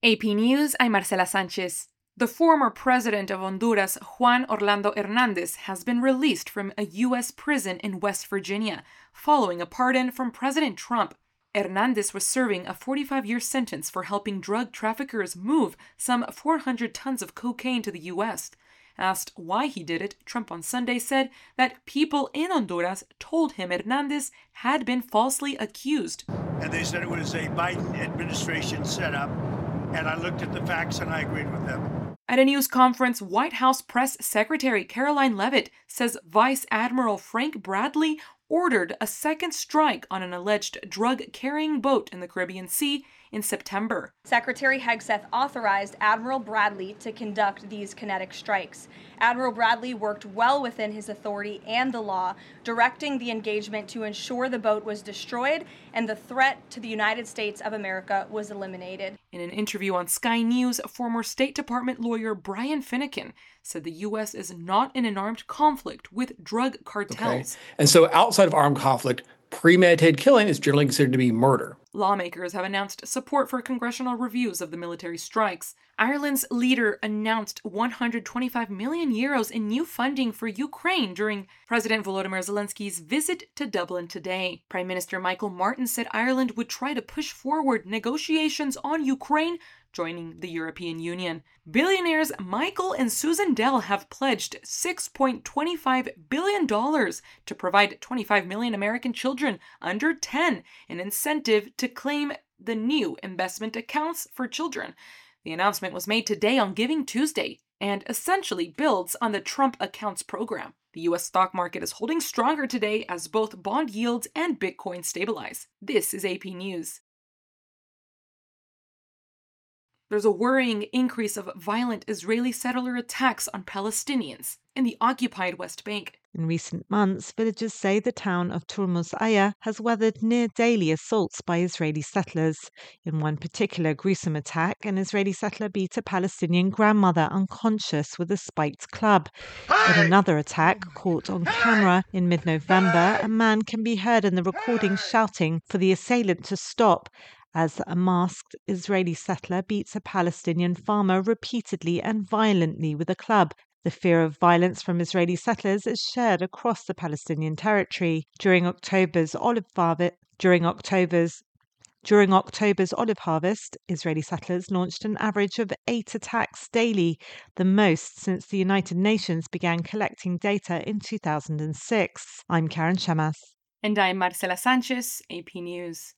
AP News, I'm Marcela Sanchez. The former president of Honduras, Juan Orlando Hernández, has been released from a U.S. prison in West Virginia, following a pardon from President Trump. Hernández was serving a 45-year sentence for helping drug traffickers move some 400 tons of cocaine to the U.S. Asked why he did it, Trump on Sunday said that people in Honduras told him Hernández had been falsely accused. And they said it was a Biden administration setup. And I looked at the facts and I agreed with them. At a news conference, White House Press Secretary Caroline Leavitt says Vice Admiral Frank Bradley ordered a second strike on an alleged drug-carrying boat in the Caribbean Sea in September. Secretary Hegseth authorized Admiral Bradley to conduct these kinetic strikes. Admiral Bradley worked well within his authority and the law, directing the engagement to ensure the boat was destroyed and the threat to the United States of America was eliminated. In an interview on Sky News, former State Department lawyer Brian Finnegan said the U.S. is not in an armed conflict with drug cartels. Okay. And so outside of armed conflict, premeditated killing is generally considered to be murder. Lawmakers have announced support for congressional reviews of the military strikes. Ireland's leader announced 125 million euros in new funding for Ukraine during President Volodymyr Zelensky's visit to Dublin today. Prime Minister Michael Martin said Ireland would try to push forward negotiations on Ukraine joining the European Union. Billionaires Michael and Susan Dell have pledged $6.25 billion to provide 25 million American children under 10 an incentive to claim the new investment accounts for children. The announcement was made today on Giving Tuesday and essentially builds on the Trump Accounts program. The U.S. stock market is holding stronger today as both bond yields and Bitcoin stabilize. This is AP News. There's a worrying increase of violent Israeli settler attacks on Palestinians in the occupied West Bank. In recent months, villagers say the town of Turmus Aya has weathered near-daily assaults by Israeli settlers. In one particular gruesome attack, an Israeli settler beat a Palestinian grandmother unconscious with a spiked club. In another attack, caught on camera in mid-November, a man can be heard in the recording shouting for the assailant to stop, as a masked Israeli settler beats a Palestinian farmer repeatedly and violently with a club. The fear of violence from Israeli settlers is shared across the Palestinian territory. During October's olive harvest, Israeli settlers launched an average of 8 attacks daily, the most since the United Nations began collecting data in 2006. I'm Karen Shamas. And I'm Marcela Sanchez, AP News.